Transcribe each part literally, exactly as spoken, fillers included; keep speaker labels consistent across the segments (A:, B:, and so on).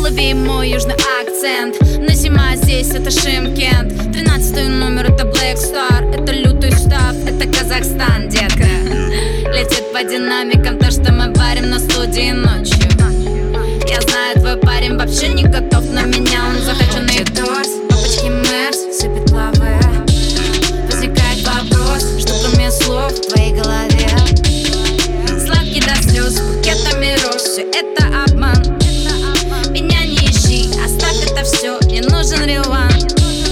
A: улови мой южный акцент. Но зима здесь, это Шымкент. Тринадцатый номер, это Black Star. Это лютый став, это Казахстан, детка. Летит по динамикам то, что мы варим на студии ночью. Я знаю, твой парень вообще не готов на меня. Он захоченный торс, папочки Мерс, сыпет лавы. Возникает вопрос, что кроме слов в твоей голове. Сладкий до слез, букетами роз, все это обман. Меня не ищи, оставь это все, не нужен реванш.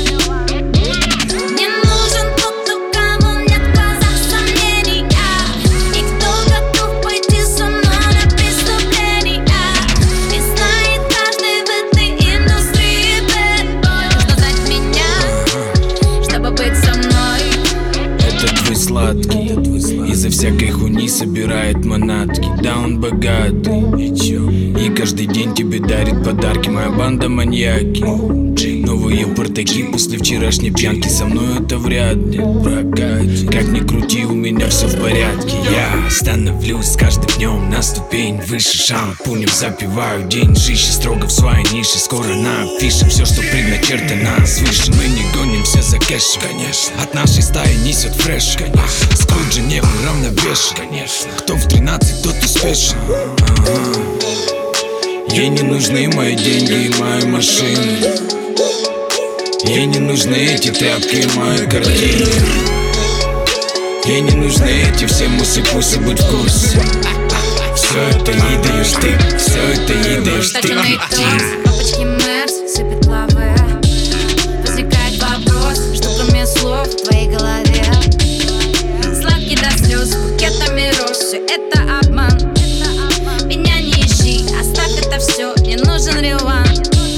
A: Мне нужен тот, у кого нет в глазах сомнений, и кто готов пойти со мной на преступление. И знает каждый в этой индустрии bad boy. Нужно знать меня, чтобы быть со мной.
B: Это твой сладкий, из-за всякой хуйни собирает манатки. Да, он богатый, и каждый день тебе дарит подарки. Моя банда маньяки, новые портаки после вчерашней пьянки. Со мной это вряд ли прокатит. Как ни крути, у меня все в порядке. Я становлюсь с каждым днем на ступень выше. Шампунем запиваю день, жище строго в своей нише. Скоро на афише все, что предначертано свыше. Мы не гонимся за кэшем, конечно. От нашей стаи несет фреш, конечно. Скруджи не уравновешен, конечно. Кто в тринадцать, тот успешен. Ага. Ей не нужны мои деньги и мои машины. Ей не нужны эти тряпки и мои картины. Ей не нужны эти все мусы-пусы, будь в курсе. Все это ей даешь ты, все это ей даешь ты.
A: Папочки Мерс, сыпет лавы. Возникает вопрос, что кроме слов в твоей голове. Сладкий до слез, букетами роз, все это обман. Меня не ищи, оставь это все, не нужен реванш.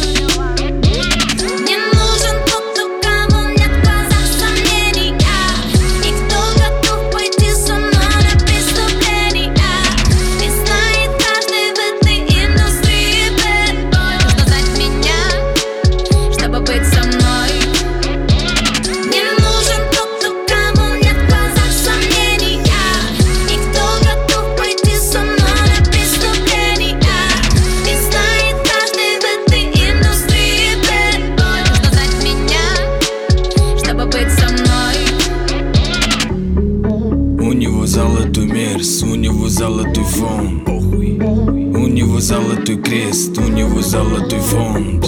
A: Мне нужен тот, у кого нет в глазах сомнений, и кто готов пойти со мной на преступление. И знает каждый в этой индустрии bad boy. Нужно знать меня, чтобы быть со мной. Мне нужен тот, у кого нет в глазах сомнений, и кто готов пойти со мной на преступление. И знает каждый в этой индустрии bad boy. Нужно знать меня, чтобы быть со мной.
B: У него золотой мерс, у него золотой фон. У него золотой крест, у него золотой фон.